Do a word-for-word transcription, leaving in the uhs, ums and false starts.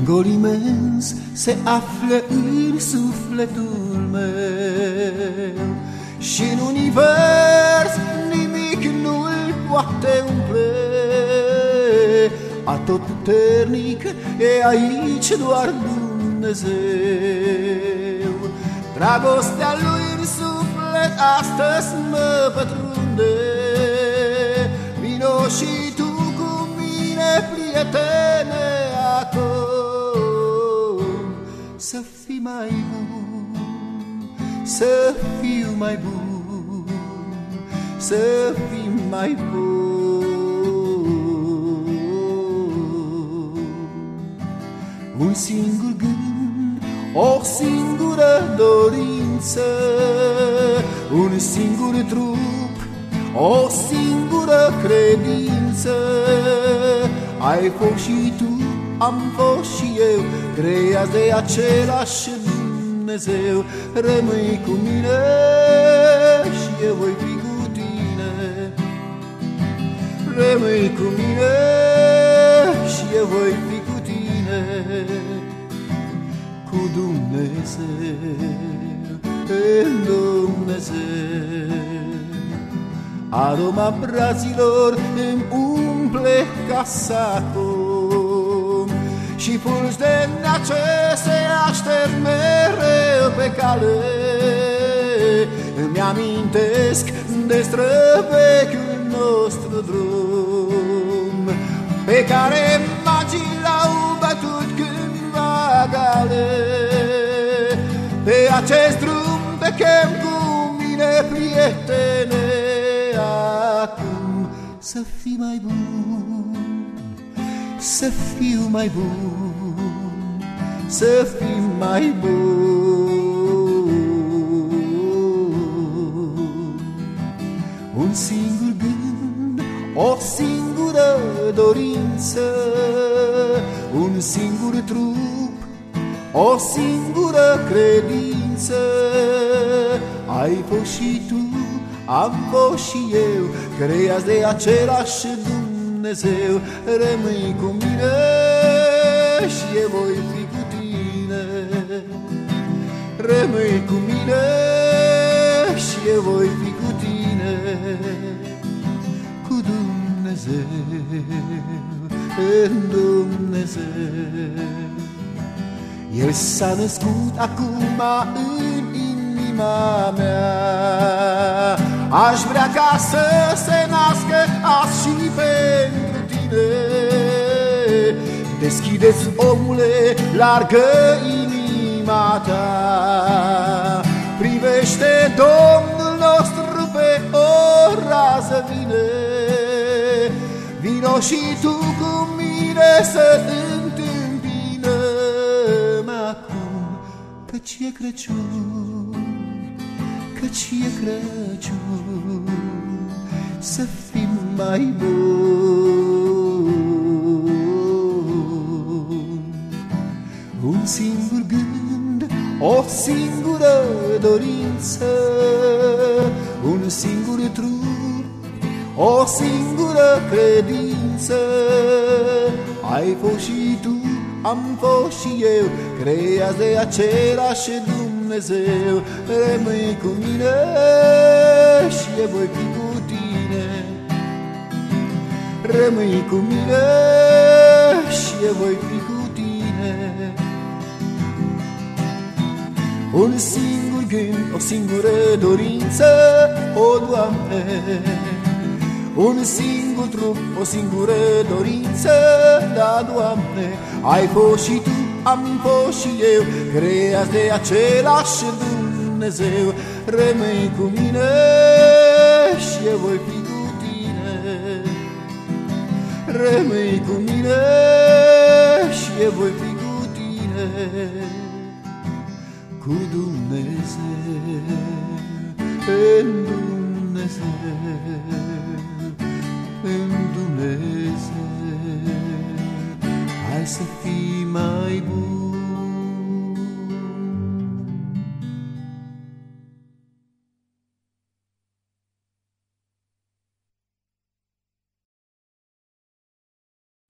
gol imens se află în sufletul meu și în univers nimic nu-l poate umple. Atotputernic e aici doar Dumnezeu. Dragostea lui în suflet astăzi mă pătrunde. Vino și tu cu mine, prietene, acum să fii mai bun, să fiu mai bun, să fii mai bun. Un singur gând, o singură dorință, un singur trup, o singură credință. Ai fost și tu, am fost și eu, creați de același Dumnezeu. Rămâi cu mine și eu voi fi cu tine. Rămâi cu mine și eu voi fi cu tine. Cu Dumnezeu, în Dumnezeu. Aroma braților îmi umple casa acum și fulgi de neace se aștept mereu pe cale. Îmi amintesc de străvechiul nostru drum pe care magii l-au bătut cândva gale. Pe acest drum te chem cu mine, prietene, acum să fii mai bun, să fiu mai bun, să fii mai bun. Un singur gând, o singură dorință, un singur trup, o singură credință. Ai fost și tu, am fost și eu, creați de același Dumnezeu. Rămâi cu mine și eu voi fi cu tine. Rămâi cu mine și eu voi fi cu tine. Cu Dumnezeu, în Dumnezeu. El s-a născut acum în inima mea. Aș vrea ca să se nască azi și pentru tine. Deschide-ți, omule, largă inima ta. Privește Domnul nostru pe o rază vine. Vino și tu cu mine să întâmpinăm acum, căci e Crăciun, căci e Crăciun, să fim mai buni. Un singur gând, o singură dorință, un singur trup, o singură credință. Ai fost și tu, am fost și eu, creați de același Dumnezeu. Rămâi cu mine și eu voi fi cu tine. Rămâi cu mine și eu voi fi cu tine. Un singur gând, o singură dorință, o Doamne. Un singur trup, o singură dorință, da, Doamne. Ai fost și tu, am fost și eu, creați de același Dumnezeu. Rămâi cu mine și eu voi fi cu tine. Rămâi cu mine și eu voi fi cu tine. Cu Dumnezeu, în Dumnezeu.